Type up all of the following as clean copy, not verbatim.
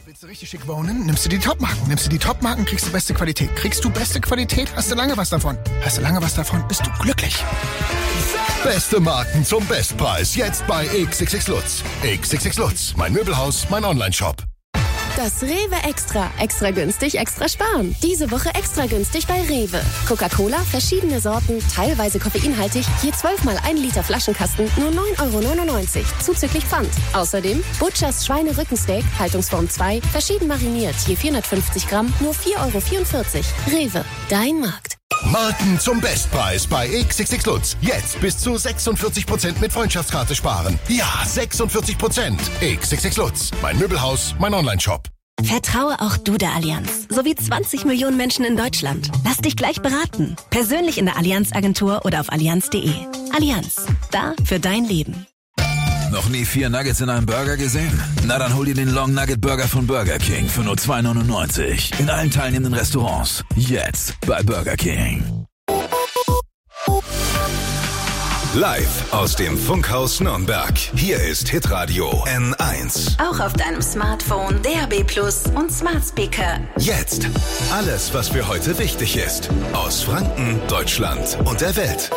Willst du richtig schick wohnen? Nimmst du die Top-Marken. Nimmst du die Top-Marken, kriegst du beste Qualität. Kriegst du beste Qualität, hast du lange was davon. Hast du lange was davon, bist du glücklich. Beste Marken zum Bestpreis. Jetzt bei XXX Lutz. XXX Lutz. Mein Möbelhaus, mein Onlineshop. Das Rewe Extra. Extra günstig, extra sparen. Diese Woche extra günstig bei Rewe. Coca-Cola, verschiedene Sorten, teilweise koffeinhaltig, je 12 mal 1 Liter Flaschenkasten, nur 9,99 €, zuzüglich Pfand. Außerdem Butchers Schweinerückensteak, Haltungsform 2, verschieden mariniert, je 450 Gramm, nur 4,44 €. Rewe, dein Markt. Marken zum Bestpreis bei XXX Lutz. Jetzt bis zu 46% mit Freundschaftskarte sparen. Ja, 46%. XXX Lutz. Mein Möbelhaus, mein Onlineshop. Vertraue auch du der Allianz. So wie 20 Millionen Menschen in Deutschland. Lass dich gleich beraten. Persönlich in der Allianz-Agentur oder auf allianz.de. Allianz. Da für dein Leben. Noch nie 4 Nuggets in einem Burger gesehen? Na dann hol dir den Long Nugget Burger von Burger King für nur $2,99. In allen teilnehmenden Restaurants. Jetzt bei Burger King. Live aus dem Funkhaus Nürnberg. Hier ist Hitradio N1. Auch auf deinem Smartphone, DAB+ und Smart Speaker. Jetzt alles, was für heute wichtig ist. Aus Franken, Deutschland und der Welt.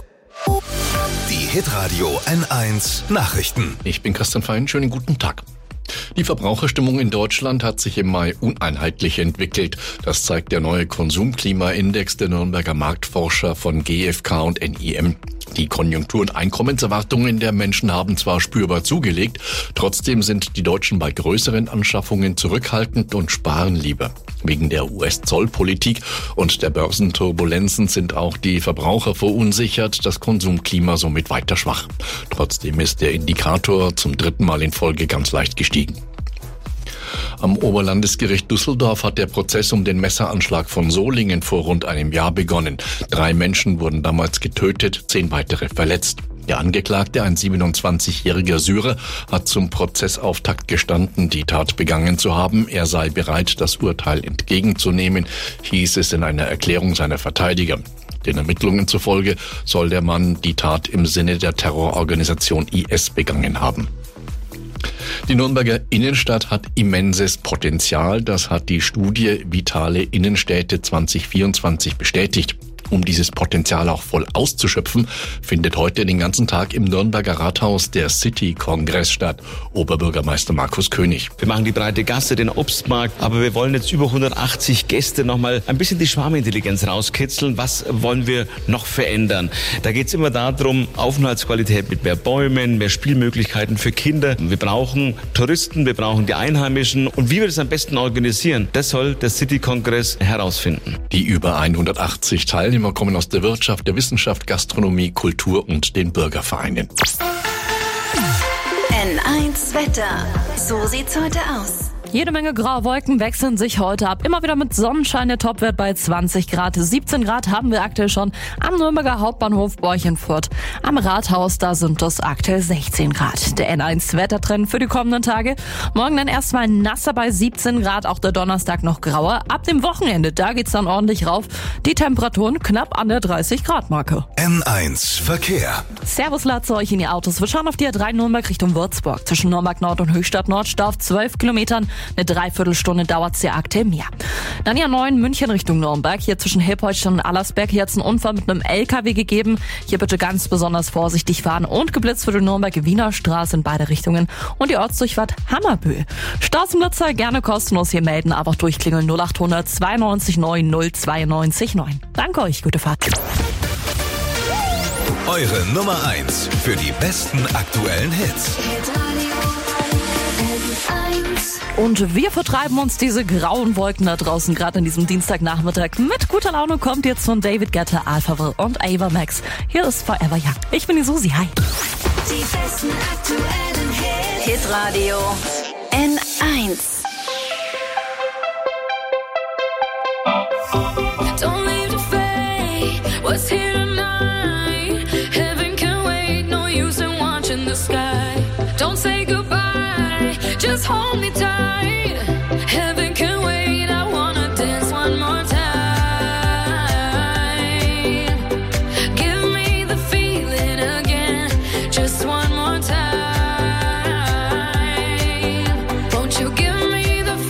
Die Hitradio N1 Nachrichten. Ich bin Christian Fein, schönen guten Tag. Die Verbraucherstimmung in Deutschland hat sich im Mai uneinheitlich entwickelt. Das zeigt der neue Konsumklimaindex der Nürnberger Marktforscher von GfK und NIM. Die Konjunktur- und Einkommenserwartungen der Menschen haben zwar spürbar zugelegt, trotzdem sind die Deutschen bei größeren Anschaffungen zurückhaltend und sparen lieber. Wegen der US-Zollpolitik und der Börsenturbulenzen sind auch die Verbraucher verunsichert, das Konsumklima somit weiter schwach. Trotzdem ist der Indikator zum 3. Mal in Folge ganz leicht gestiegen. Am Oberlandesgericht Düsseldorf hat der Prozess um den Messeranschlag von Solingen vor rund einem Jahr begonnen. 3 Menschen wurden damals getötet, 10 weitere verletzt. Der Angeklagte, ein 27-jähriger Syrer, hat zum Prozessauftakt gestanden, die Tat begangen zu haben. Er sei bereit, das Urteil entgegenzunehmen, hieß es in einer Erklärung seiner Verteidiger. Den Ermittlungen zufolge soll der Mann die Tat im Sinne der Terrororganisation IS begangen haben. Die Nürnberger Innenstadt hat immenses Potenzial. Das hat die Studie Vitale Innenstädte 2024 bestätigt. Um dieses Potenzial auch voll auszuschöpfen, findet heute den ganzen Tag im Nürnberger Rathaus der City-Kongress statt. Oberbürgermeister Markus König. Wir machen die breite Gasse, den Obstmarkt, aber wir wollen jetzt über 180 Gäste nochmal ein bisschen die Schwarmintelligenz rauskitzeln. Was wollen wir noch verändern? Da geht es immer darum, Aufenthaltsqualität mit mehr Bäumen, mehr Spielmöglichkeiten für Kinder. Wir brauchen Touristen, wir brauchen die Einheimischen. Und wie wir das am besten organisieren, das soll der City-Kongress herausfinden. Die über 180 Teilnehmer kommen aus der Wirtschaft, der Wissenschaft, Gastronomie, Kultur und den Bürgervereinen. N1 Wetter. So sieht's heute aus. Jede Menge graue Wolken wechseln sich heute ab. Immer wieder mit Sonnenschein, der Topwert bei 20 Grad. 17 Grad haben wir aktuell schon am Nürnberger Hauptbahnhof Borchenfurt. Am Rathaus, da sind es aktuell 16 Grad. Der N1-Wettertrend für die kommenden Tage. Morgen dann erstmal nasser bei 17 Grad, auch der Donnerstag noch grauer. Ab dem Wochenende, da geht's dann ordentlich rauf. Die Temperaturen knapp an der 30-Grad-Marke. N1 Verkehr. Servus, Latze euch in die Autos. Wir schauen auf die A3 Nürnberg Richtung Würzburg. Zwischen Nürnberg Nord und Höchstadt Nord Stau auf 12 Kilometern. Eine Dreiviertelstunde dauert's ja aktuell mehr. Dann ja 9 München Richtung Nürnberg. Hier zwischen Hilpoltstein und Allersberg. Hier hat's einen Unfall mit einem LKW gegeben. Hier bitte ganz besonders vorsichtig fahren. Und geblitzt für die Nürnberg-Wiener Straße in beide Richtungen. Und die Ortsdurchfahrt Hammerbühl. Straßenblitzer gerne kostenlos hier melden. Einfach durchklingeln 0800 92 9 092 9. Danke euch, gute Fahrt. Eure Nummer 1 für die besten aktuellen Hits. Und wir vertreiben uns diese grauen Wolken da draußen, gerade an diesem Dienstagnachmittag. Mit guter Laune kommt jetzt von David Guetta, Alphaville und Ava Max. Hier ist Forever Young. Ich bin die Susi, hi. Die besten aktuellen Hits. Hitradio N1. Don't leave the fate. What's here tonight? Heaven can wait. No use in watching the sky. Don't say goodbye. Just hold me tight. Heaven can wait. I wanna dance one more time. Give me the feeling again. Just one more time. Won't you give me the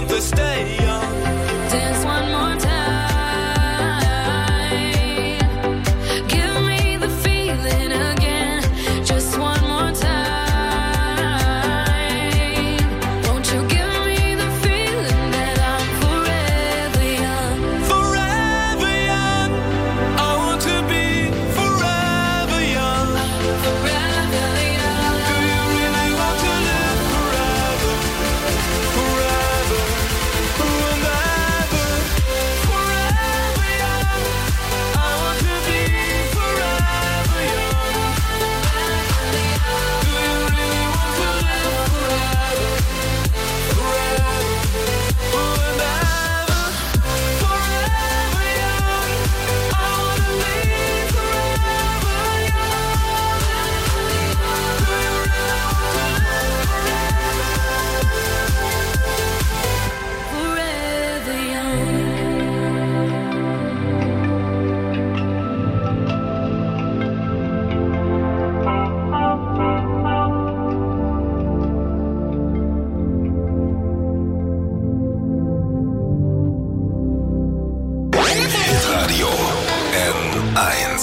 to stay young. Dance one more time. Give me the feeling again. Just one more time. Won't you give me the feeling that I'm forever young? Forever young. I want to be forever young. Forever young. Do you really want to live forever? Forever. Forever. Forever young. I want to be forever young. Do you really want to live forever? Forever. Forever. Forever young. I want to be forever young. Do you really want to live forever young? Hitradio N1.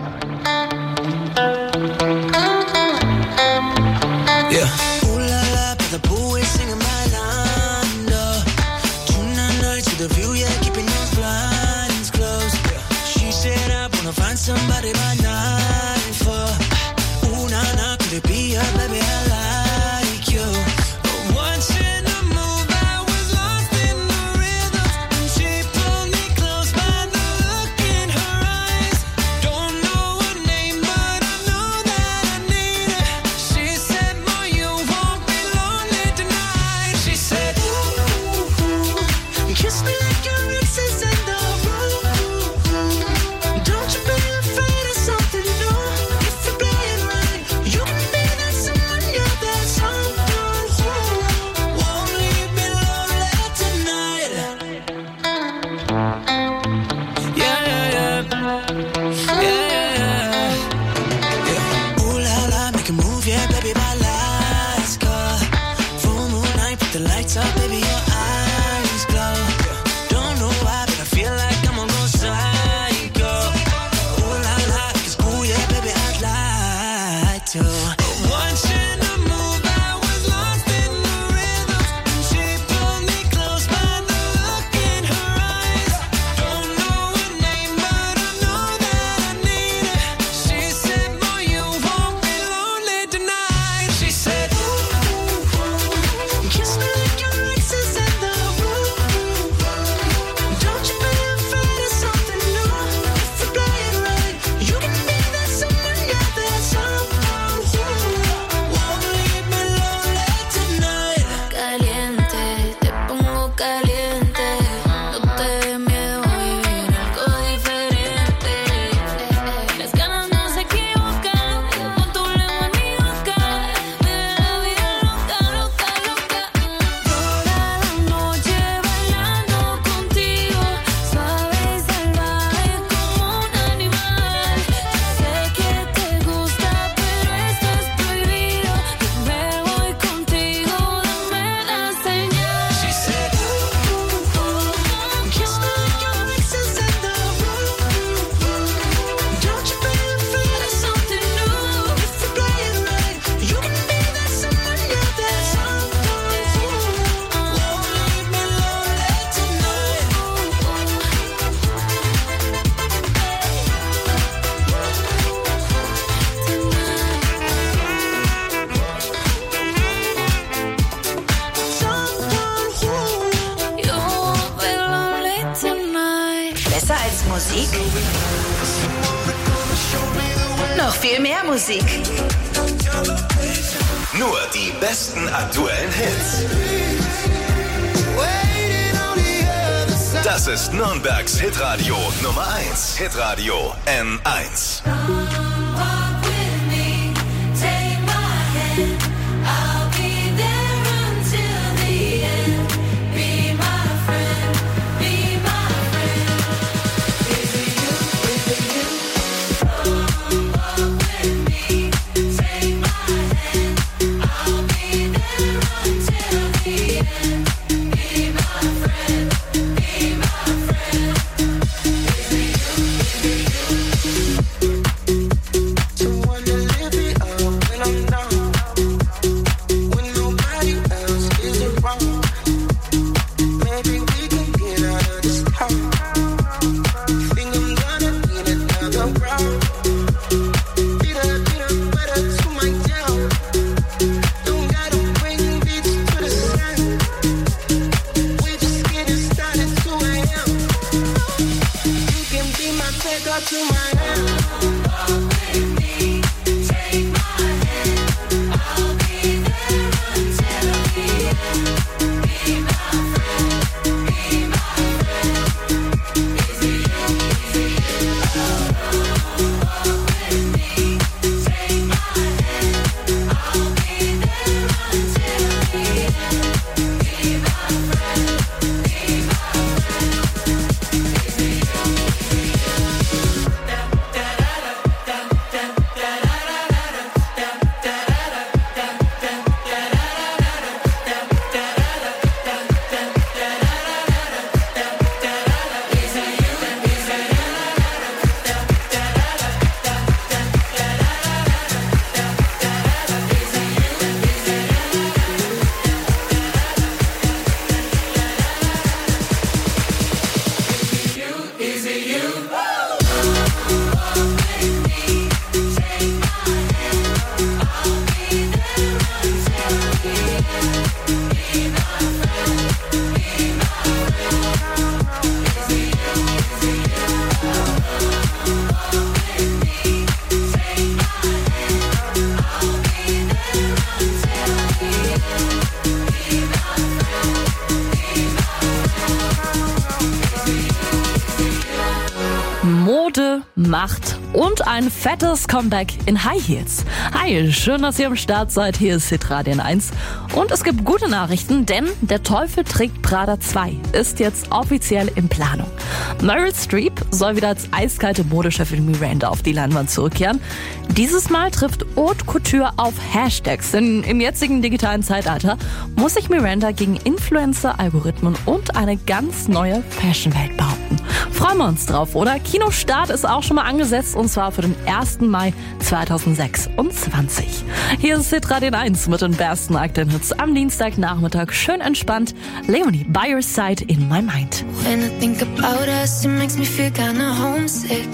Yeah. Ooh la la, by the pool, we're singing bailando. Tonight nights with a view, yeah, keeping those blinds closed. She said I wanna find somebody by 9 for. Ooh na na, could it be her, baby? I like you. Once in the mood, I was lost in the rhythm, and she pulled me close by the look in her eyes. Don't know her name, but I know that I need her. She said, "Boy, you won't be lonely tonight." She said, "Ooh, kiss me like your ex is in the room. Don't you be afraid of something new. If you play it right, you can be that someone, yeah, that someone who won't leave me lonely tonight." Yeah, yeah, yeah. Yeah, yeah, yeah. Ooh la la, make a move, yeah, baby, by lights go. Full moon night, put the lights up, baby, your eyes glow. Don't know why, but I feel like I'm gonna go psycho. Ooh la la, it's cool, yeah, baby, I'd like to. Once in the mood, I was lost in the rhythm, and she pulled me close by the look in her eyes. Don't know her name, but I know that I need her. She said, "Boy, you won't be lonely tonight." She said, "Ooh, kiss me like your ex is in the room. Don't you be afraid of something new. If you play it right, you can be that someone, yeah, that someone who won't leave me lonely tonight." Caliente, te pongo caliente. No te dé miedo vivir algo diferente. Las ganas no se equivocan, con tu lengua en mi boca. Vive la vida loca, loca, loca. Toda la noche bailando contigo, suave y salvaje como un animal. Sé que te gusta, pero esto es prohibido. Me voy contigo, dame la señal. She said, "Ooh, kiss me like your ex is in the room. Don't you be afraid of something new. If you play it right, you can be that someone, yeah, that someone who won't leave me lonely tonight." You won't be lonely tonight. Besser als Musik? Noch viel mehr Musik. Nur die besten aktuellen Hits. Das ist Nürnbergs Hitradio Nummer 1. Hitradio N1. Walk with me, take my hand. I'll be there until the end. Be my friend, be my friend. With you, with you. Walk with me, take my hand. I'll be there until the end. Be my Mode, Macht und ein fettes Comeback in High Heels. Hi, schön, dass ihr am Start seid. Hier ist Hitradio 1. Und es gibt gute Nachrichten, denn Der Teufel trägt Prada 2 ist jetzt offiziell in Planung. Meryl Streep soll wieder als eiskalte Modechefin Miranda auf die Leinwand zurückkehren. Dieses Mal trifft Haute Couture auf Hashtags, denn im jetzigen digitalen Zeitalter muss sich Miranda gegen Influencer, Algorithmen und eine ganz neue Fashionwelt behaupten. Freuen wir uns drauf, oder? Kinostart ist auch schon mal angesetzt, und zwar für den 1. Mai 2026. Hier ist Hitradio 1 mit den besten aktuellen Hits am Dienstagnachmittag. Schön entspannt. Leonie, By Your Side in My Mind. When I think about us, it makes me feel kinda homesick.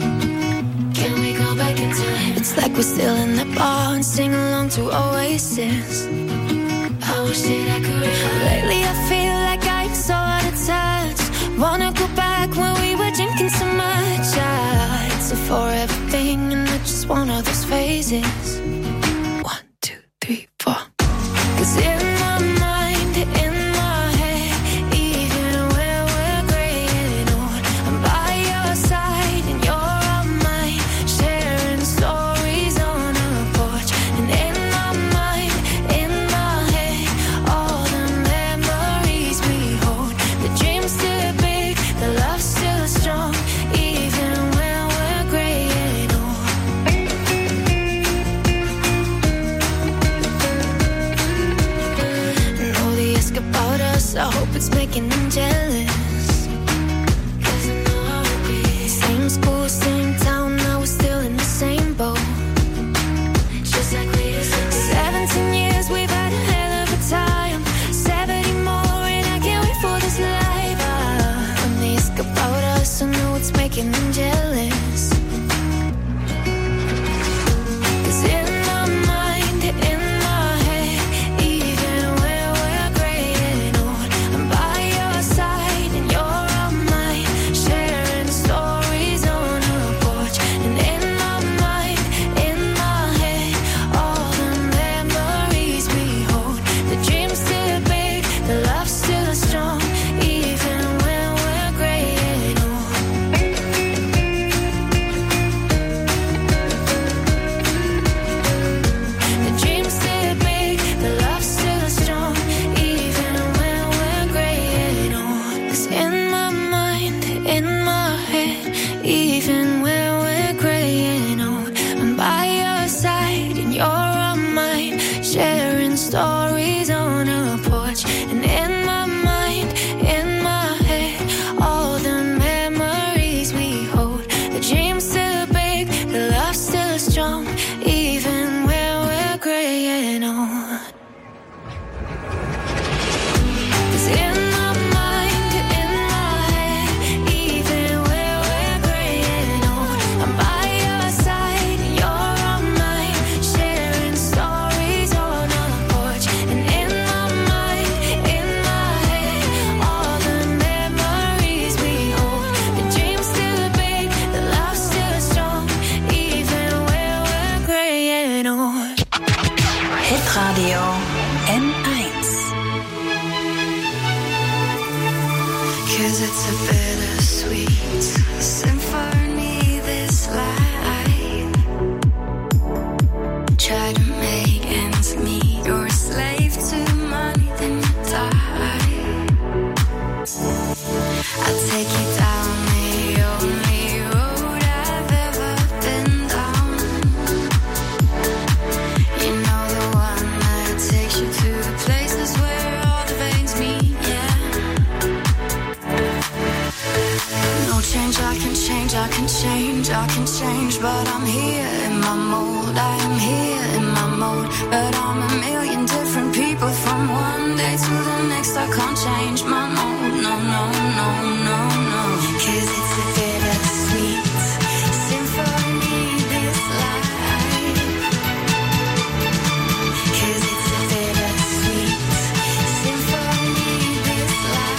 Can we go back in time? It's like we're still in the bar and sing along to Oasis. I wish that I could. Lately I feel like I'm so out of touch. Wanna go back when we were drinking so much. It's a forever thing and I just want all those phases. 1, 2, 3, 4. 'Cause in my mind, in my head, even when we're graying old, I'm by your side and you're on mine, sharing stories on a porch. And in my mind, in my head, all the memories we hold. The dreams still big, the love still strong, even when we're graying old. And all the ask about us, I hope it's making them jealous. 'Cause I know I would be. Same school, same town, now we're still in the same boat. Just like we used to be. 17 years, we've had a hell of a time. 70 more, and I can't wait for this life. When they ask about us, I know it's making them jealous. 'Cause in my mind, in my head, even when we're graying old, I'm by your side and you're on mine, sharing stories on a porch. And in my mind, in my head, all the memories we hold. The dreams still big, the love still strong, even when we're graying old. 'Cause it's a bittersweet symphony, this life. Try to make ends meet. You're a slave to money, then you die. I'll take you down the only road I've ever been down. You know, the one that takes you to the places where all the veins meet, yeah. No change, I can change, I can change, I can change, but I'm here in my mold. I am here in my mode, but I'm a million different people from one day to the next. I can't change my mode, no, no, no, no, no. 'Cause it's a bittersweet symphony, this life. 'Cause it's a bittersweet symphony, this life.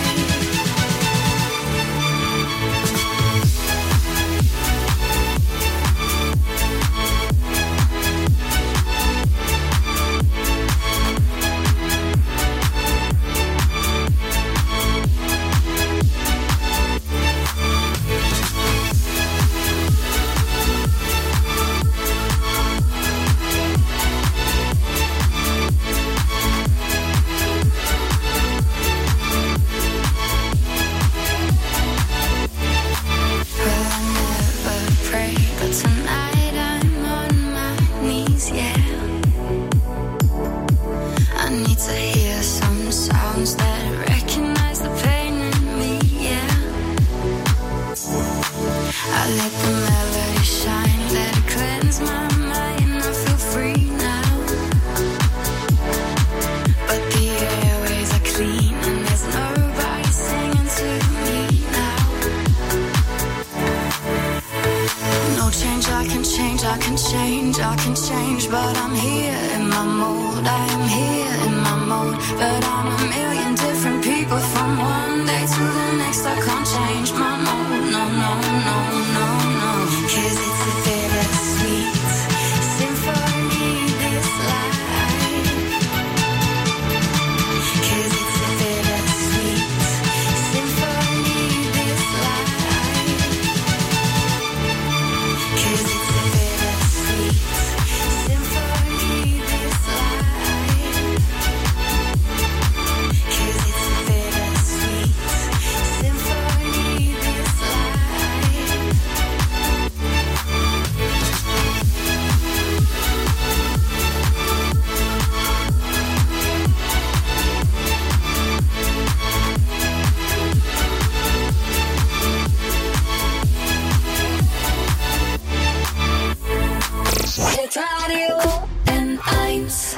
I can change, but I'm here in my mold. I am here in my mode, but I'm a million different people from one day to the next. I can't change my mode, no, no, no, no, no. 'Cause it's a bittersweet symphony, this life. 'Cause it's a bittersweet symphony, this life. 'Cause it's a bittersweet symphony, this life. 'Cause it's a bittersweet symphony, this life. Radio N1.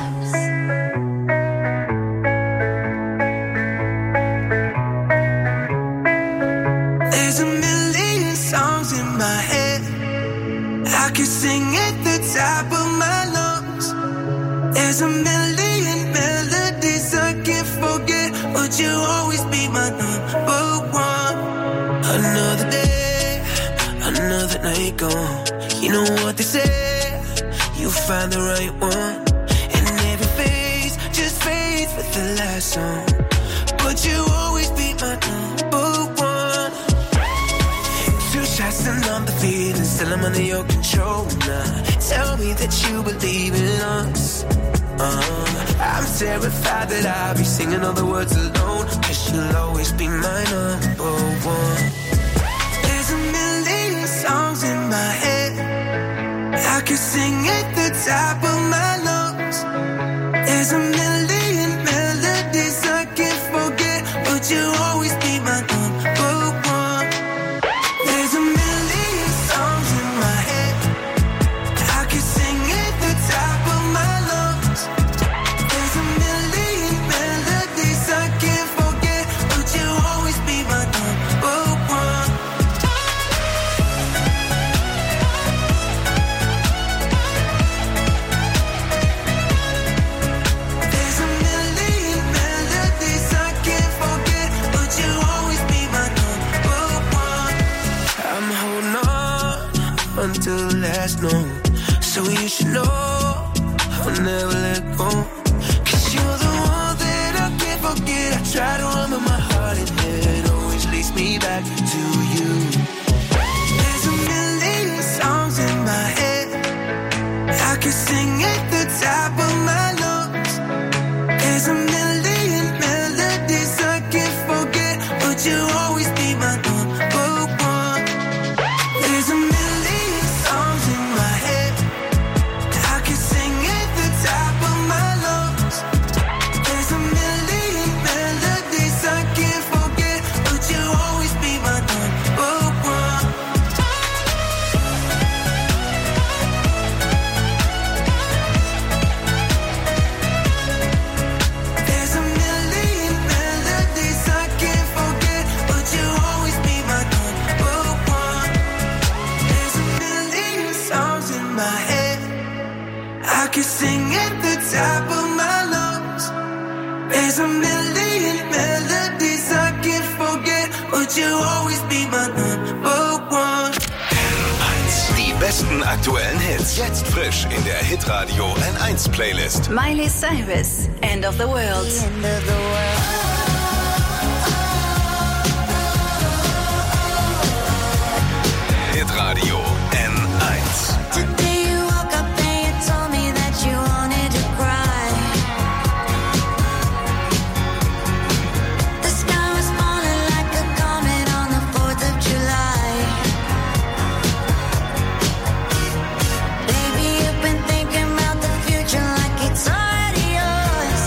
There's a million songs in my head. I could sing at the top of my lungs. There's a million melodies I can't forget, but you'll always be my number one. Another day, another night gone. You know what they say, you find the right one, and every phase just fades with the last song. But you always be my number one. Two shots and I'm the feeling, still I'm under your control now. Tell me that you believe in us. I'm terrified that I'll be singing all the words alone, 'cause you'll always be my number one. There's a million songs in my head. I can sing at the top of my lungs. There's a million melodies I can't forget, but you'll always be my number one. There's a million songs in my head. I can sing at the top of my lungs. There's a million melodies I can't forget, but you'll always be my number one. There's a million melodies I can't forget, but you'll always be my number one. I'm holding on until the last note, so you should know I'll never let go. 'Cause you're the one that I can't forget. I try to run, but my heart and head, oh you always be my number one? There's a million songs in my head. I can sing at the top of my lungs. There's a million melodies I can't forget, but you always be my number one. There's a million melodies I can't forget, but you always be my number one. There's a million songs in my head. I can sing at the top of my lungs. There's a million melodies I can't forget, but you always be my number one. Die besten aktuellen Hits. Jetzt frisch in der Hitradio N1 Playlist. Miley Cyrus, End of the World. Hitradio N1. Today you woke up and you told me that you wanted to cry. The sky was falling like a comet on the 4th of July. Baby, you've been thinking about the future like it's already yours.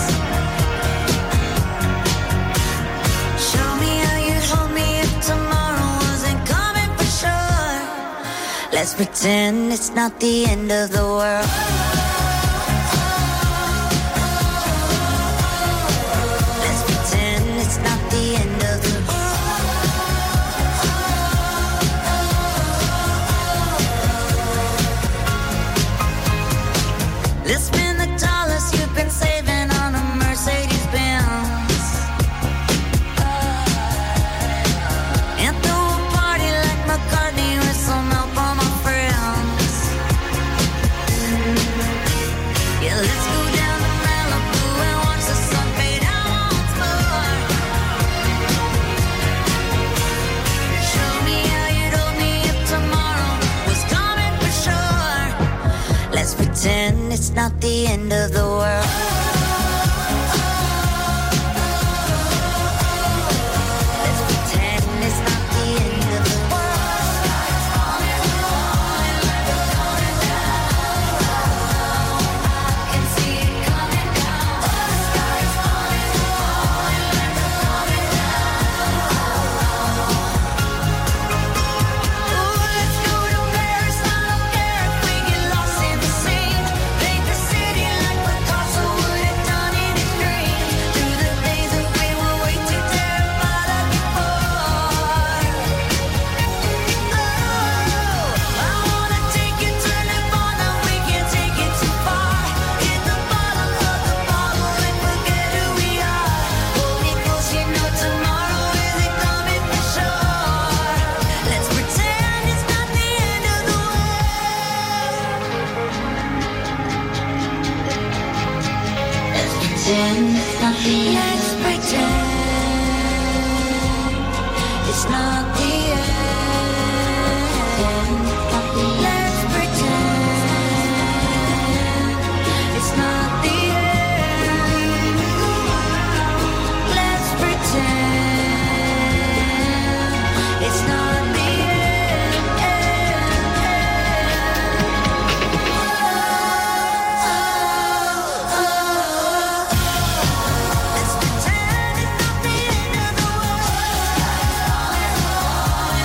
Show me how you'd hold me if tomorrow wasn't coming for sure. Let's pretend it's not the end of the world. Let's pretend it's not the end of the world. Let's spend the dollars you've been saving on a Mercedes Benz. And throw a party like McCartney with some help on my friends. Yeah, let's go down to Malibu and watch the sun fade out once more. Show me how you'd hold me if tomorrow was coming for sure. Let's pretend it's not the end of the world. Let's pretend it's not the end of the world. I can see it coming down. The sky's falling, falling like a coming down. Ooh, let's go to Paris. I don't care if we get lost in the scene. Paint the city like Picasso would have done in his dream. Through the days that we were way too terrified of before. Oh, I wanna take you, turn it on, now we can't take it too far. Hit the bottom of the bottle and forget who we are. Hold me close, you know tomorrow isn't coming for sure. Let's pretend it's not the end of the world. Let's pretend it's not the end. Let's pretend it's not the end. Let's pretend it's not the end. Let's pretend it's not the end. Let's pretend it's not the end of the world.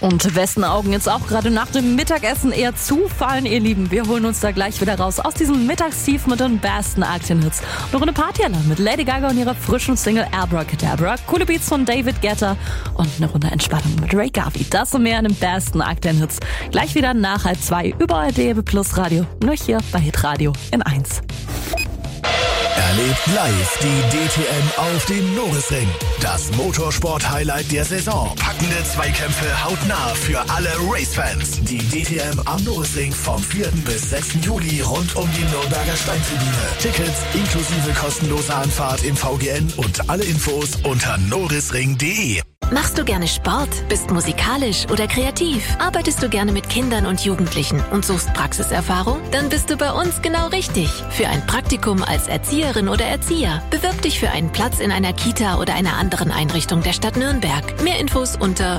Und wessen Augen jetzt auch gerade nach dem Mittagessen eher zufallen, ihr Lieben. Wir holen uns da gleich wieder raus aus diesem Mittagstief mit den besten Aktien-Hits. Eine Runde Partyalarm mit Lady Gaga und ihrer frischen Single Abracadabra, coole Beats von David Guetta und eine Runde Entspannung mit Ray Garvey. Das und mehr in den besten Aktien-Hits. Gleich wieder nach 1:30 überall DAB+ Radio. Nur hier bei Hitradio in 1. Erlebt live die DTM auf dem Norisring. Das Motorsport-Highlight der Saison. Packende Zweikämpfe hautnah für alle Racefans. Die DTM am Norisring vom 4. bis 6. Juli rund um die Nürnberger Steintribüne. Tickets inklusive kostenloser Anfahrt im VGN und alle Infos unter norisring.de. Machst du gerne Sport, bist musikalisch oder kreativ? Arbeitest du gerne mit Kindern und Jugendlichen und suchst Praxiserfahrung? Dann bist du bei uns genau richtig. Für ein Praktikum als Erzieherin oder Erzieher. Bewirb dich für einen Platz in einer Kita oder einer anderen Einrichtung der Stadt Nürnberg. Mehr Infos unter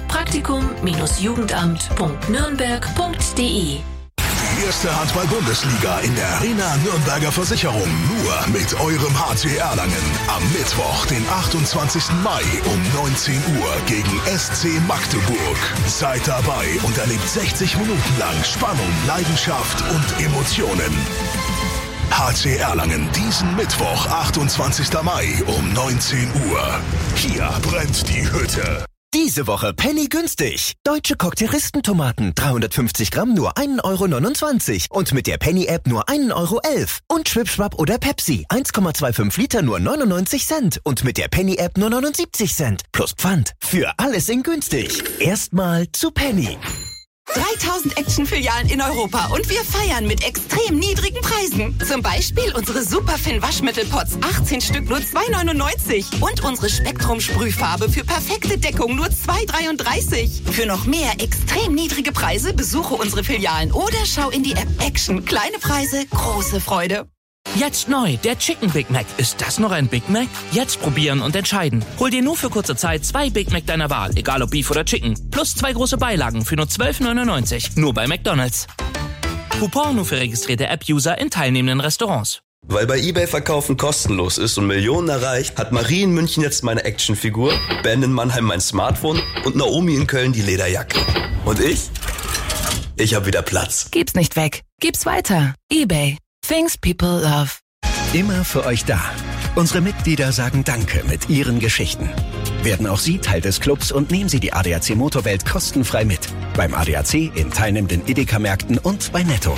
praktikum-jugendamt.nürnberg.de. Die erste Handball-Bundesliga in der Arena Nürnberger Versicherung. Nur mit eurem HC Erlangen. Am Mittwoch, den 28. Mai um 19 Uhr gegen SC Magdeburg. Seid dabei und erlebt 60 Minuten lang Spannung, Leidenschaft und Emotionen. HC Erlangen diesen Mittwoch, 28. Mai um 19 Uhr. Hier brennt die Hütte. Diese Woche Penny günstig. Deutsche Cocktailistentomaten 350 Gramm nur 1,29 € und mit der Penny-App nur 1,11 € und Schwipschwapp oder Pepsi 1,25 Liter nur 99 Cent und mit der Penny-App nur 79 Cent plus Pfand. Für alles in günstig. Erstmal zu Penny. 3000 Action-Filialen in Europa und wir feiern mit extrem niedrigen Preisen. Zum Beispiel unsere Superfin Waschmittelpots, 18 Stück nur 2,99 € und unsere Spektrum-Sprühfarbe für perfekte Deckung nur 2,33 €. Für noch mehr extrem niedrige Preise besuche unsere Filialen oder schau in die App Action. Kleine Preise, große Freude. Jetzt neu, der Chicken Big Mac. Ist das noch ein Big Mac? Jetzt probieren und entscheiden. Hol dir nur für kurze Zeit 2 Big Mac deiner Wahl, egal ob Beef oder Chicken. Plus 2 große Beilagen für nur 12,99 €. Nur bei McDonald's. Coupon nur für registrierte App-User in teilnehmenden Restaurants. Weil bei eBay Verkaufen kostenlos ist und Millionen erreicht, hat Marie in München jetzt meine Actionfigur, Ben in Mannheim mein Smartphone und Naomi in Köln die Lederjacke. Und ich hab wieder Platz. Gib's nicht weg. Gib's weiter. eBay. Things people love. Immer für euch da. Unsere Mitglieder sagen Danke mit ihren Geschichten. Werden auch Sie Teil des Clubs und nehmen Sie die ADAC Motorwelt kostenfrei mit. Beim ADAC, in teilnehmenden Edeka-Märkten und bei Netto.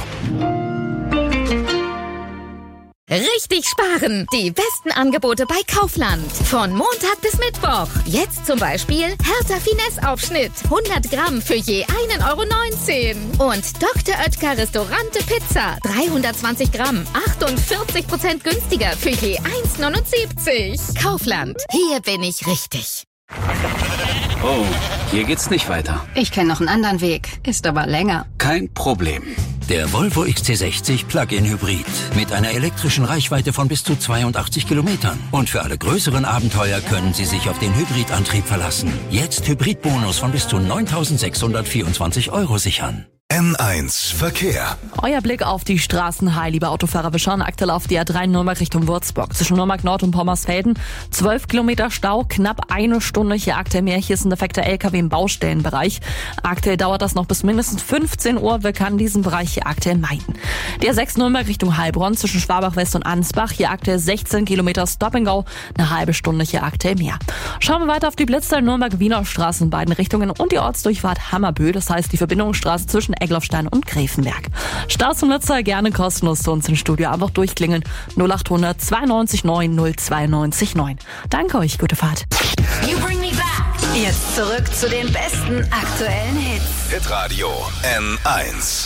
Richtig sparen! Die besten Angebote bei Kaufland. Von Montag bis Mittwoch. Jetzt zum Beispiel Hertha Finesse-Aufschnitt. 100 Gramm für je 1,19 € Und Dr. Oetker Restaurante Pizza. 320 Gramm. 48% günstiger für je 1,79 €. Kaufland. Hier bin ich richtig. Oh, hier geht's nicht weiter. Ich kenne noch einen anderen Weg. Ist aber länger. Kein Problem. Der Volvo XC60 Plug-in Hybrid mit einer elektrischen Reichweite von bis zu 82 Kilometern. Und für alle größeren Abenteuer können Sie sich auf den Hybridantrieb verlassen. Jetzt Hybridbonus von bis zu 9.624 € sichern. N1 Verkehr. Euer Blick auf die Straßen. Hi, liebe Autofahrer. Wir schauen aktuell auf die A3 Nürnberg Richtung Würzburg. Zwischen Nürnberg Nord und Pommersfelden. 12 Kilometer Stau, knapp eine Stunde. Hier aktuell mehr. Hier ist ein defekter LKW im Baustellenbereich. Aktuell dauert das noch bis mindestens 15 Uhr. Wir können diesen Bereich hier aktuell meiden. Der 6 Nürnberg Richtung Heilbronn zwischen Schwabach West und Ansbach. Hier aktuell 16 Kilometer Stop and Go. Eine halbe Stunde hier aktuell mehr. Schauen wir weiter auf die Blitzteil Nürnberg-Wiener Straßen in beiden Richtungen und die Ortsdurchfahrt Hammerbühl. Das heißt die Verbindungsstraße zwischen Egloffstein und Gräfenberg. Stars und Nutzer gerne kostenlos zu uns ins Studio. Einfach durchklingeln. 0800 92 9 092 9. Danke euch, gute Fahrt. You bring me back. Jetzt zurück zu den besten aktuellen Hits. Hitradio N1.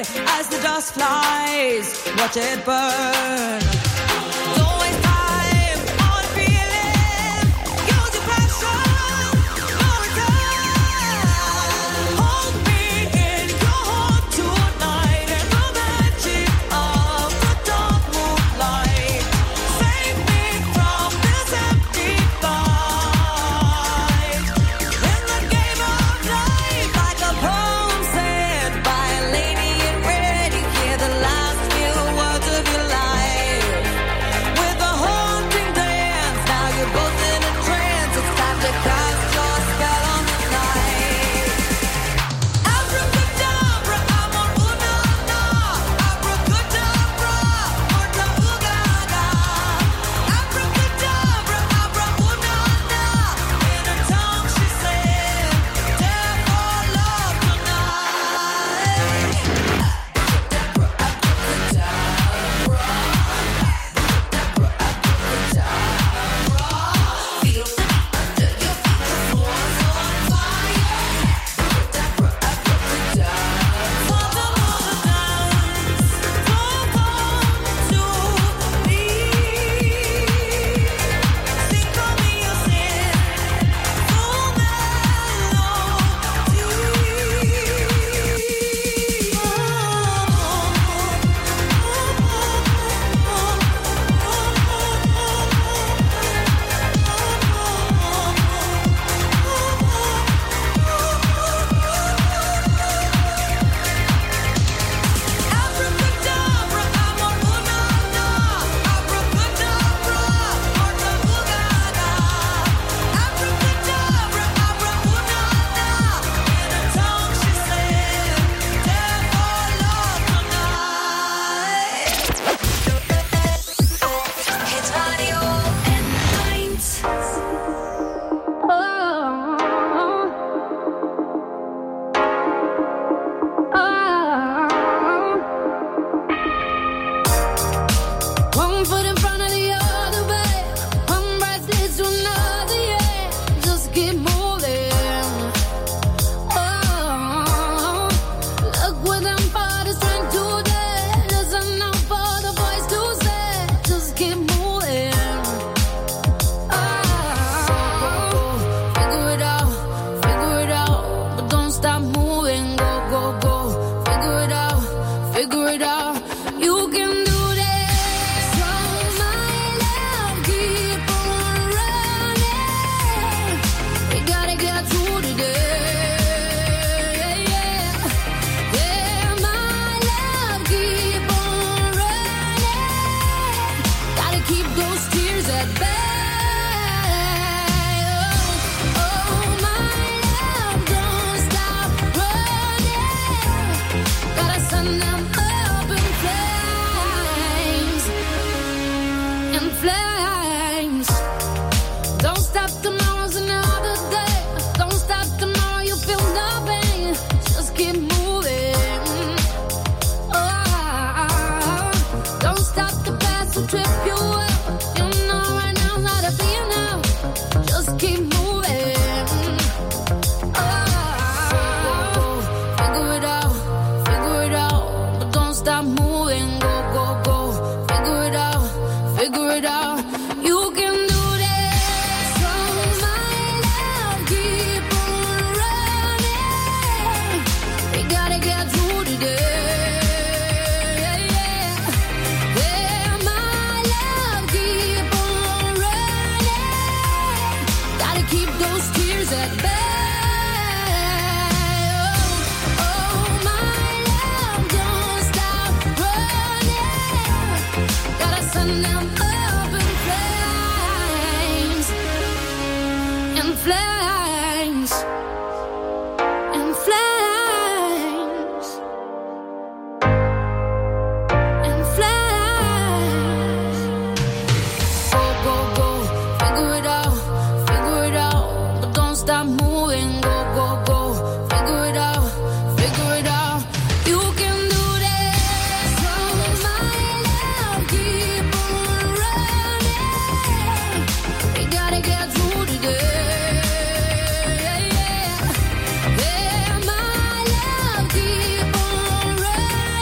light as the dust flies. Watch it burn. Don't waste time on feeling. Use your passion. No return. Hold me in your heart tonight in the magic of the dark moonlight. Save me from this empty fight. In the game of life, like a poem said by a lady in red, you hear the last few words of your life. With a haunting dance, now you're both in a trance. It's time to cast your spell on the night. Abracadabra, amor, una-na. Abracadabra, orta, ooga-ga. Abracadabra, abra, una-na. In her tongue she said, dare for love tonight. One foot in front of the other way. One breath leads to another, yeah. Just keep moving. Oh, look what them bodies trying to do. There's enough for the voice to say. Just keep moving. Oh, figure it out, but don't stop moving. Go, go, go. Figure it out, figure it out. You can do this. So my love, keep on running. We gotta get through today. Yeah, my love, keep on running. Gotta keep those tears at bay. Oh, my love, don't stop running. Gotta send them up in flames. In flames. Don't stop, tomorrow's another day. Don't stop, tomorrow you feel nothing. Just keep moving. Oh, don't stop, the past will trip you up. You know right now how to feel now. Just keep moving. Oh, figure it out, but don't stop moving. Go, go, go. Figure it out, figure it out. You can do this. So my love, keep on running. We gotta get through today. Yeah, my love, keep on running. Gotta keep those tears at bay. Oh, my love, don't stop running. Gotta send them up in flames. In flames. In flames. In flames. Go, go, go. Figure it out, but don't stop moving. Go, go, go. Figure it out, You can do this. So my love, keep on running. We gotta get through today. Yeah, my love, keep on running.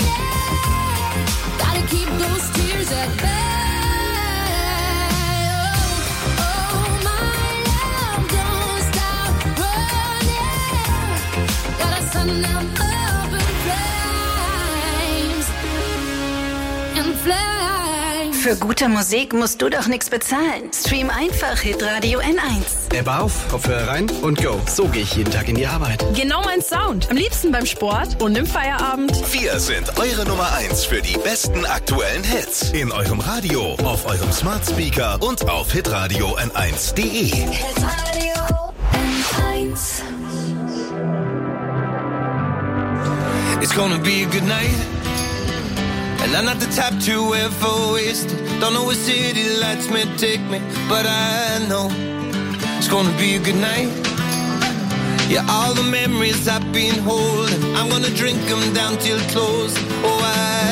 Für gute Musik musst du doch nichts bezahlen. Stream einfach Hitradio N1. App auf, Kopfhörer rein und go. So gehe ich jeden Tag in die Arbeit. Genau mein Sound. Am liebsten beim Sport und im Feierabend. Wir sind eure Nummer 1 für die besten aktuellen Hits. In eurem Radio, auf eurem Smart Speaker und auf hitradio n1.de. Hitradio N1. It's gonna be a good night. And I'm not the type to ever waste it. Don't know where city lights may take me, but I know it's gonna be a good night. Yeah, all the memories I've been holding, I'm gonna drink them down till close. Oh,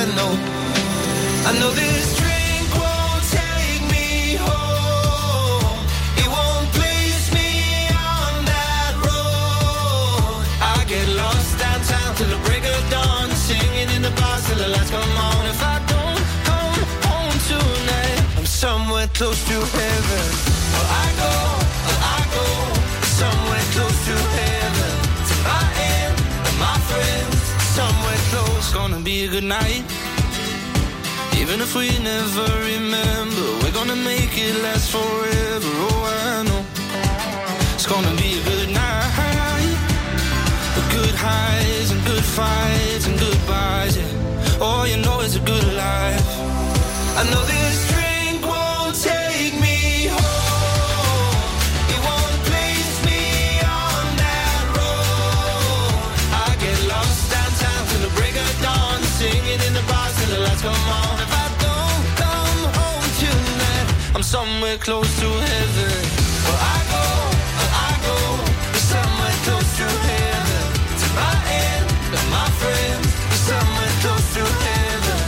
I know this drink won't take me home. It won't place me on that road. I get lost downtown till the break of dawn, singing in the bars till the lights come on. If I don't come home tonight, I'm somewhere close to heaven. Well, I go somewhere close to heaven. To my end and my friends, somewhere close. Gonna be a good night. Even if we never remember, we're gonna make it last forever. Oh, I know it's gonna be a good night. Good highs and good fights and goodbyes, yeah. Oh, you know it's a good life. I know this drink won't take me home. It won't place me on that road. I get lost downtown till the break of dawn, singing in the bars till the lights come on. If I don't come home tonight, I'm somewhere close to heaven. Well, I go somewhere close to heaven. My end and my friends, somewhere close to heaven.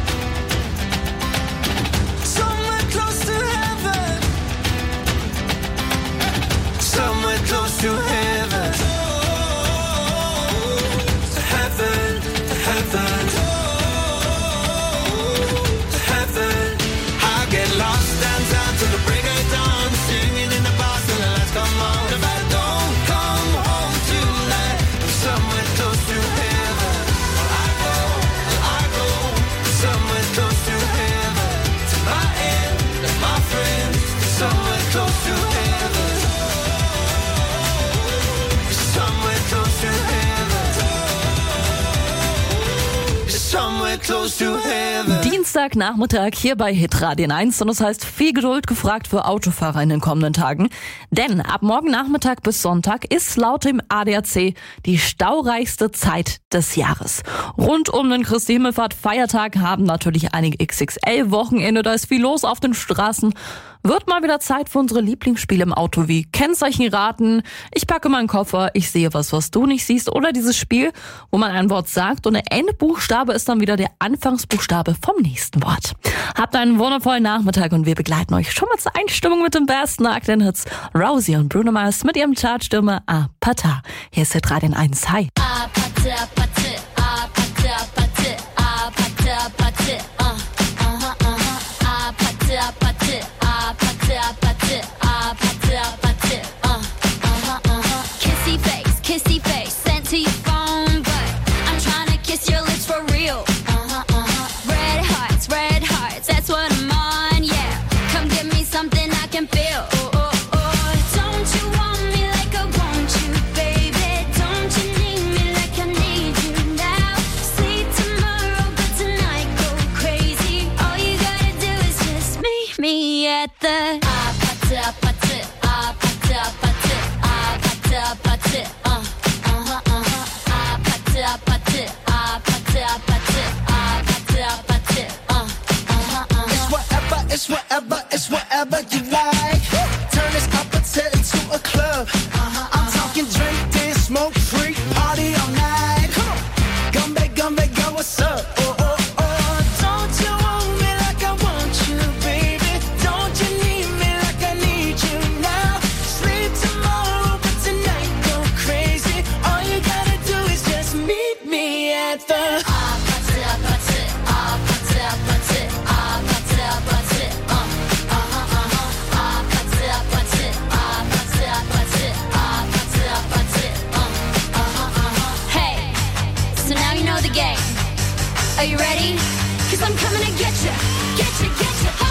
Somewhere close to heaven. Somewhere close to heaven. To heaven, to heaven. To heaven. I get lost downtown till the break of dawn, singing in the bars till the lights come on. If I don't come home tonight, somewhere close to heaven. I go somewhere close to heaven. To my end and my friends, somewhere close to heaven. Somewhere close to heaven. Somewhere close to heaven. Dienstagnachmittag hier bei Hitradio N1 und das heißt viel Geduld gefragt für Autofahrer in den kommenden Tagen. Denn ab morgen Nachmittag bis Sonntag ist laut dem ADAC die staureichste Zeit des Jahres. Rund um den Christi Himmelfahrt Feiertag haben natürlich einige XXL-Wochenende, da ist viel los auf den Straßen. Wird mal wieder Zeit für unsere Lieblingsspiele im Auto wie Kennzeichen raten, ich packe meinen Koffer, ich sehe was du nicht siehst oder dieses Spiel, wo man ein Wort sagt und der Endbuchstabe ist dann wieder der Anfangsbuchstabe vom nächsten Wort. Habt einen wundervollen Nachmittag und wir begleiten euch schon mal zur Einstimmung mit dem besten aktuellen Hits. Rosie und Bruno Mars mit ihrem Chartstürmer Apata. Hier ist Hitradio N1. Hi. Kissy face, sent to your phone, but I'm trying to kiss your lips for real. Red hearts, that's what I'm on, yeah. Come give me something I can feel. Don't you want me like I want you, baby? Don't you need me like I need you now? Sleep tomorrow, but tonight go crazy. All you gotta do is just meet me at the It's whatever you like. Turn this appetite into a club. I'm talking drink, dance, smoke, freak, party all night. Come on, come back, girl, what's up? Don't you want me like I want you, baby? Don't you need me like I need you now? Sleep tomorrow, but tonight go crazy. All you gotta do is just meet me at the Are you ready? 'Cause I'm coming to get you, get you, get you.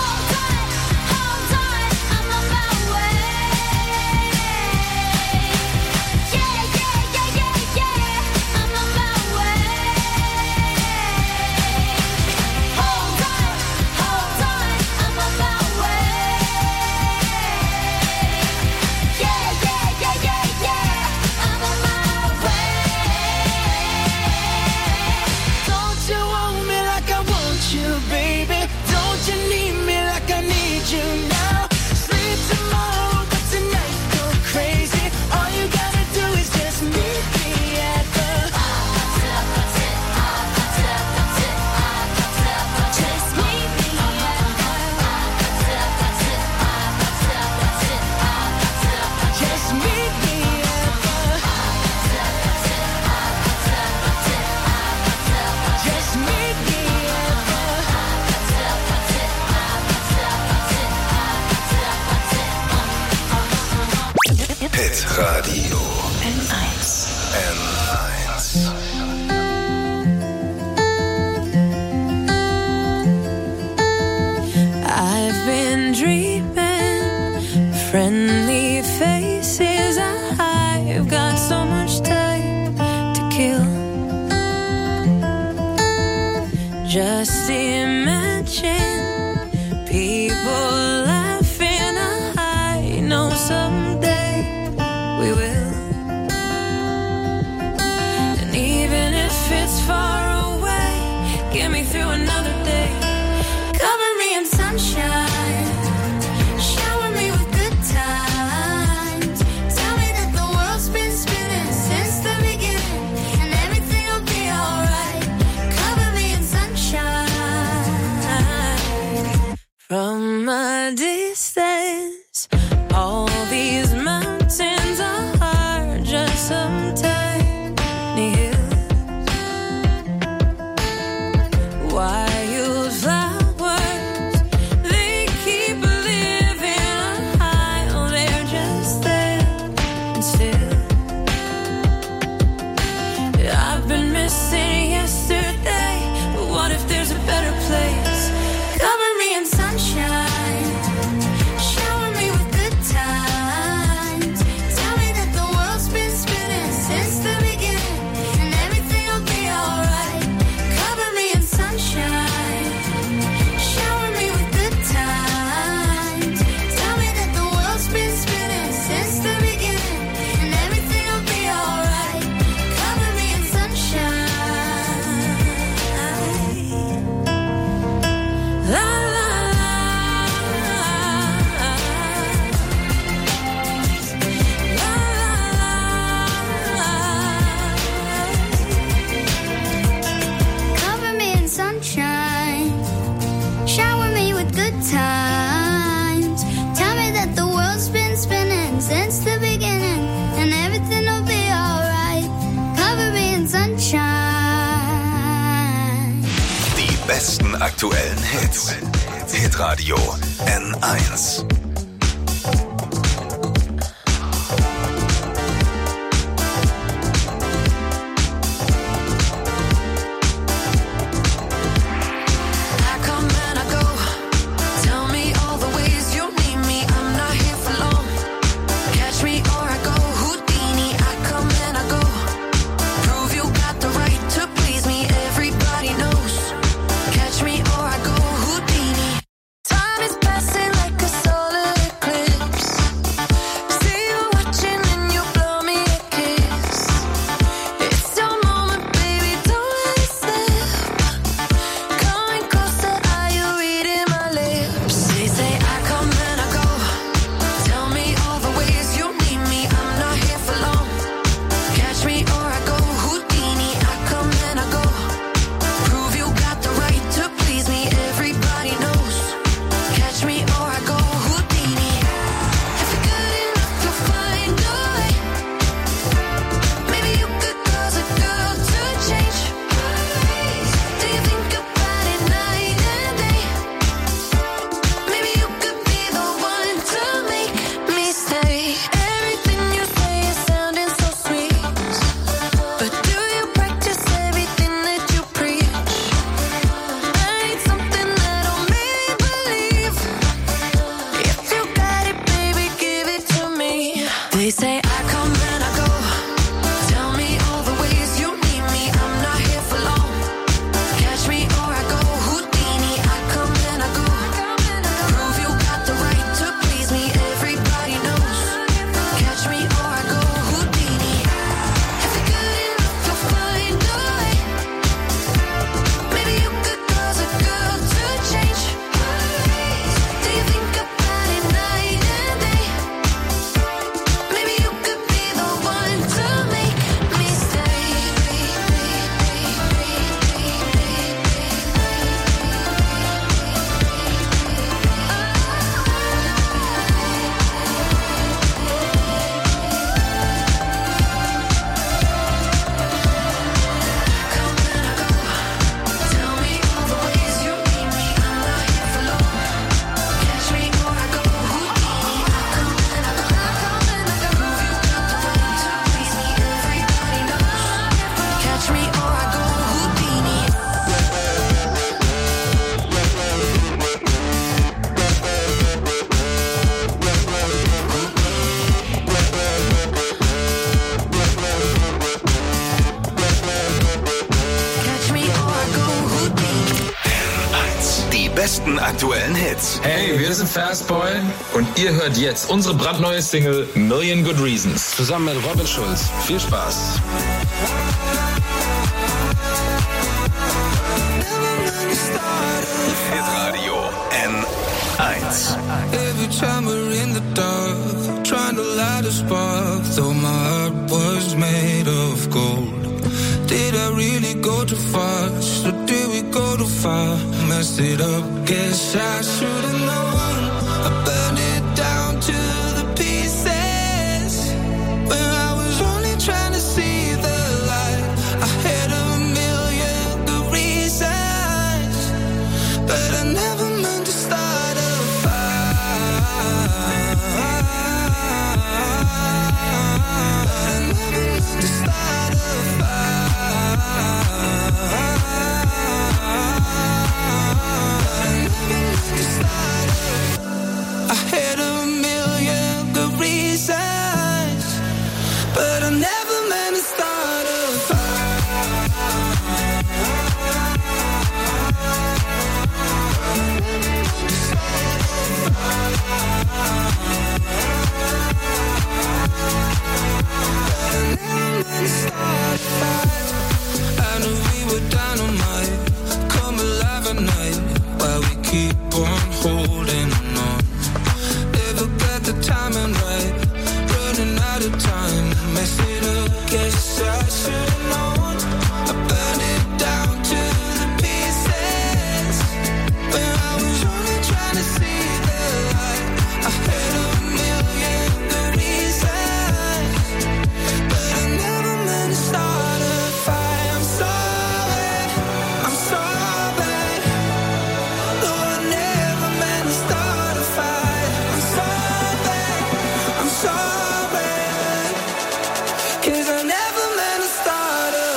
Hitradio N1. N1. I've been dreaming, friendly faces. I've got so much time to kill. Just imagine people laughing. I know someday we will. And even if it's far away, get me through another day. Cover me in sunshine, shower me with good times. Tell me that the world's been spinning since the beginning, and everything will be alright. Cover me in sunshine. From a distance, all these mountains are just some tiny hills. Wildflowers, they keep living high. They're just there and still. I've been missing yesterday, but what if there's a better place? Cover me in sunshine, shower me with good times. Tell me that the world's been spinning since the beginning, and everything will be alright. Cover me in sunshine, shower me with good times. Tell me that the world's been spinning since the beginning, and everything will be alright. Cover me in sunshine. La la Cover me in sunshine, shower me with good times. Tell me that the world's been spinning since the beginning, and everything will be alright. Cover me in sunshine. Die besten aktuellen Hits. Hitradio N1. I come and I go. Tell me all the ways you need me. I'm not here for long. Catch me or I go Houdini. I come and I go. Prove you got the right to please me. Everybody knows. Catch me or I go Houdini. Time is passing like a solar eclipse. See you watching and you blow me a kiss. It's your moment, baby, don't let it slip. Coming closer, are you reading my lips? They say I come and I go. Tell me all the ways you need me. I'm not here for long. Catch me or I go Houdini. I come and I go. Prove you got the right to please me. Everybody knows. Catch me or I go Houdini. If you're good enough, you'll find a way. Maybe you could cause a girl to change. Do you think about it night and day? Maybe you could be the one to make me stay. Everything you say is sounding so sweet, but do you practice everything that you preach? I need something that'll make me believe. If you got it, baby, give it to me. They say I come and I go. Tell me all the ways you need me. I'm not here for long. Catch me or I go Houdini. I come and I go. Prove you got the right to please me. Everybody knows. Catch me or I go Houdini. If you're good enough, you'll find a way. Maybe you could cause a girl to change. Do you think about it night and day? Maybe you could besten aktuellen Hits. Hey, wir sind Fastboy und ihr hört jetzt unsere brandneue Single Million Good Reasons. Zusammen mit Robin Schulz. Viel Spaß. Hitradio N1. Every time we're in the dark, trying to light a spark, though my heart was made of gold. Did I really go too fast, or did we go too far? Messed it up, guess I should've known. I burned it down to the pieces, when I was only trying to see the light. I had a million good reasons, but I never meant to start a fire. I never meant to start a I had a million good reasons, but I never meant to start a fire. I knew we were dynamite, come alive at night, while we keep on holding on. Never got the timing right, running out of time, mess it up, guess I should've known. I burned it down to the pieces, when I was only trying to see the light. I had a million good reasons, but I never meant to start a fire. I'm sorry, I'm sorry. No, I never meant to start a fire. I'm sorry, I'm sorry. 'Cause I never meant to start a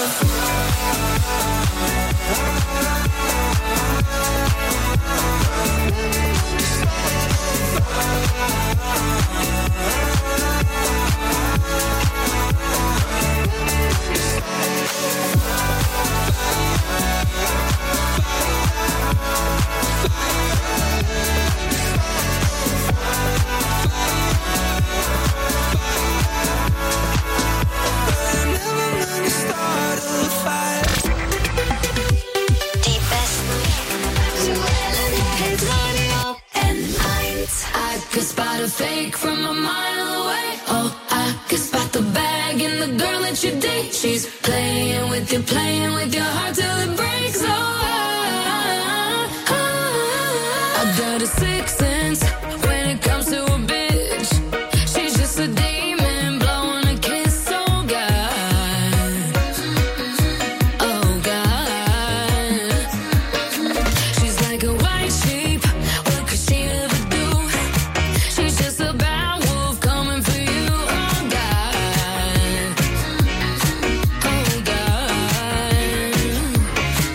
Die besten aktuellen Hitradio N1. I could spot a fake from a mile away. Oh, I could spot the bag in the girl that you date. She's playing with your heart till it breaks. Oh, I got a sixth sense when it comes to a bitch. She's just a demon blowing a kiss. Oh God, oh God. She's like a white sheep. What could she ever do? She's just a bad wolf coming for you. Oh God, oh God.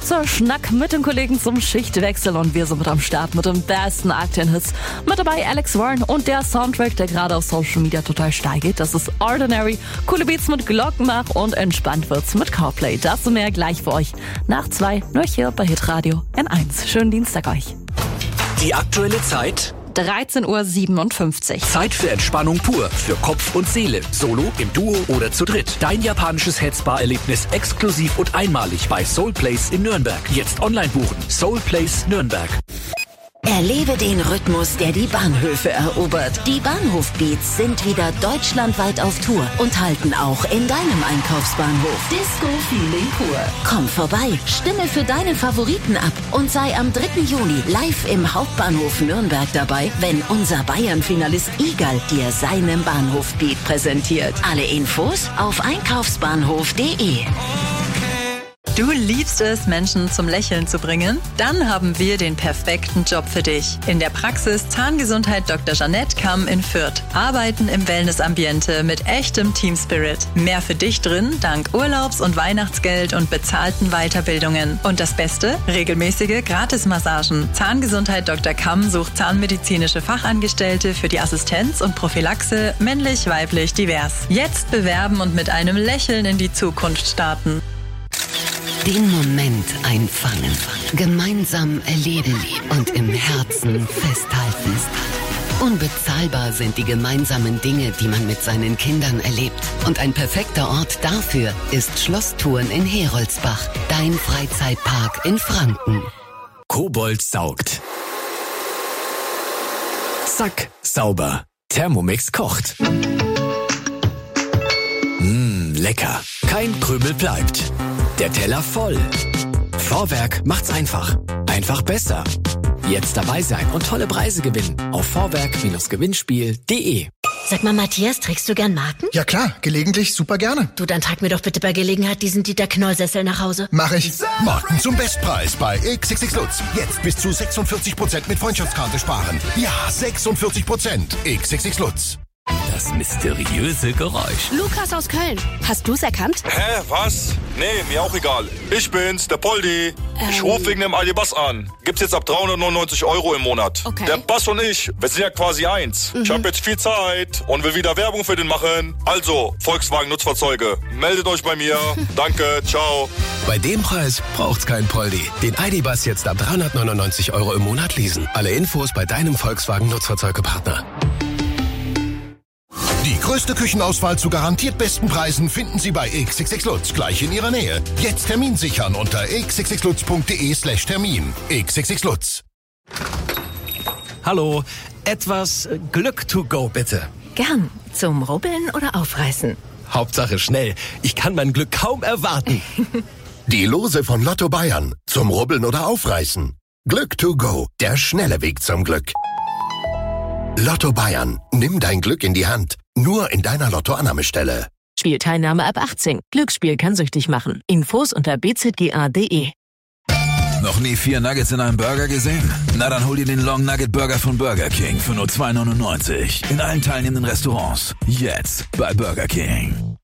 kurzer Schnack mit den Kollegen zum Schichtwechsel und wir sind mit am Start mit den besten Aktien-Hits. Mit dabei Alex Warren und der Soundtrack, der gerade auf Social Media total steil geht. Das ist Ordinary. Coole Beats mit Glockenbach und entspannt wird's mit CarPlay. Das und mehr gleich für euch. Nach 2, nur hier bei Hitradio N1. Schönen Dienstag euch. Die aktuelle Zeit? 13:57 Uhr. Zeit für Entspannung pur, für Kopf und Seele. Solo, im Duo oder zu dritt. Dein japanisches Headspa-Erlebnis exklusiv und einmalig bei Soul Place in Nürnberg. Jetzt online buchen. Soul Place Nürnberg. Erlebe den Rhythmus, der die Bahnhöfe erobert. Die Bahnhof-Beats sind wieder deutschlandweit auf Tour und halten auch in deinem Einkaufsbahnhof. Disco-Feeling pur. Komm vorbei, stimme für deine Favoriten ab und sei am 3. Juni live im Hauptbahnhof Nürnberg dabei, wenn unser Bayern-Finalist Igal dir seinen Bahnhof-Beat präsentiert. Alle Infos auf einkaufsbahnhof.de. Du liebst es, Menschen zum Lächeln zu bringen? Dann haben wir den perfekten Job für dich. In der Praxis Zahngesundheit Dr. Jeanette Kamm in Fürth. Arbeiten im Wellnessambiente mit echtem Teamspirit. Mehr für dich drin, dank Urlaubs- und Weihnachtsgeld und bezahlten Weiterbildungen. Und das Beste? Regelmäßige Gratismassagen. Zahngesundheit Dr. Kamm sucht zahnmedizinische Fachangestellte für die Assistenz und Prophylaxe, männlich, weiblich, divers. Jetzt bewerben und mit einem Lächeln in die Zukunft starten. Den Moment einfangen, gemeinsam erleben und im Herzen festhalten. Unbezahlbar sind die gemeinsamen Dinge, die man mit seinen Kindern erlebt. Und ein perfekter Ort dafür ist Schlosstouren in Heroldsbach, dein Freizeitpark in Franken. Kobold saugt. Zack, sauber. Thermomix kocht. Lecker. Kein Krümel bleibt. Der Teller voll. Vorwerk macht's einfach. Einfach besser. Jetzt dabei sein und tolle Preise gewinnen auf vorwerk-gewinnspiel.de. Sag mal, Matthias, trägst du gern Marken? Ja klar, gelegentlich super gerne. Du, dann trag mir doch bitte bei Gelegenheit diesen Dieter Knoll-Sessel nach Hause. Mach ich. Marken zum Bestpreis bei XXX Lutz. Jetzt bis zu 46% mit Freundschaftskarte sparen. Ja, 46%. XXX Lutz. Das mysteriöse Geräusch. Lukas aus Köln. Hast du's erkannt? Hä, was? Nee, mir auch egal. Ich bin's, der Poldi. Ich rufe wegen dem ID-Bass an. Gibt's jetzt ab 399 € im Monat. Okay. Der Bass und ich, wir sind ja quasi eins. Ich habe jetzt viel Zeit und will wieder Werbung für den machen. Also, Volkswagen Nutzfahrzeuge, meldet euch bei mir. Danke, ciao. Bei dem Preis braucht's kein Poldi. Den ID-Bass jetzt ab 399 € im Monat leasen. Alle Infos bei deinem Volkswagen Nutzfahrzeugepartner. Die größte Küchenauswahl zu garantiert besten Preisen finden Sie bei XXX Lutz, gleich in Ihrer Nähe. Jetzt Termin sichern unter xxxlutz.de/Termin. XXX Lutz. Hallo, etwas Glück to go bitte. Gern. Zum Rubbeln oder Aufreißen? Hauptsache schnell. Ich kann mein Glück kaum erwarten. Die Lose von Lotto Bayern. Zum Rubbeln oder Aufreißen. Glück to go. Der schnelle Weg zum Glück. Lotto Bayern. Nimm dein Glück in die Hand. Nur in deiner Lottoannahmestelle. Spielteilnahme ab 18. Glücksspiel kann süchtig machen. Infos unter bzga.de. Noch nie 4 Nuggets in einem Burger gesehen? Na dann hol dir den Long Nugget Burger von Burger King für nur 2,99. In allen teilnehmenden Restaurants. Jetzt bei Burger King.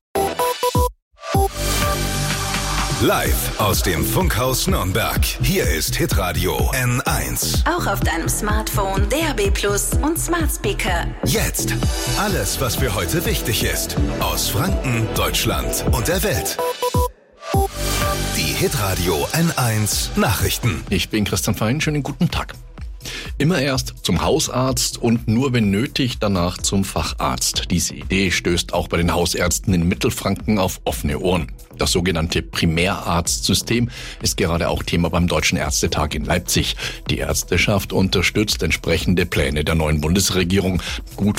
Live aus dem Funkhaus Nürnberg. Hier ist Hitradio N1. Auch auf deinem Smartphone, DAB+ und Smart Speaker. Jetzt alles, was für heute wichtig ist. Aus Franken, Deutschland und der Welt. Die Hitradio N1 Nachrichten. Ich bin Christian Fein, schönen guten Tag. Immer erst zum Hausarzt und nur wenn nötig danach zum Facharzt. Diese Idee stößt auch bei den Hausärzten in Mittelfranken auf offene Ohren. Das sogenannte Primärarztsystem ist gerade auch Thema beim Deutschen Ärztetag in Leipzig. Die Ärzteschaft unterstützt entsprechende Pläne der neuen Bundesregierung. Gut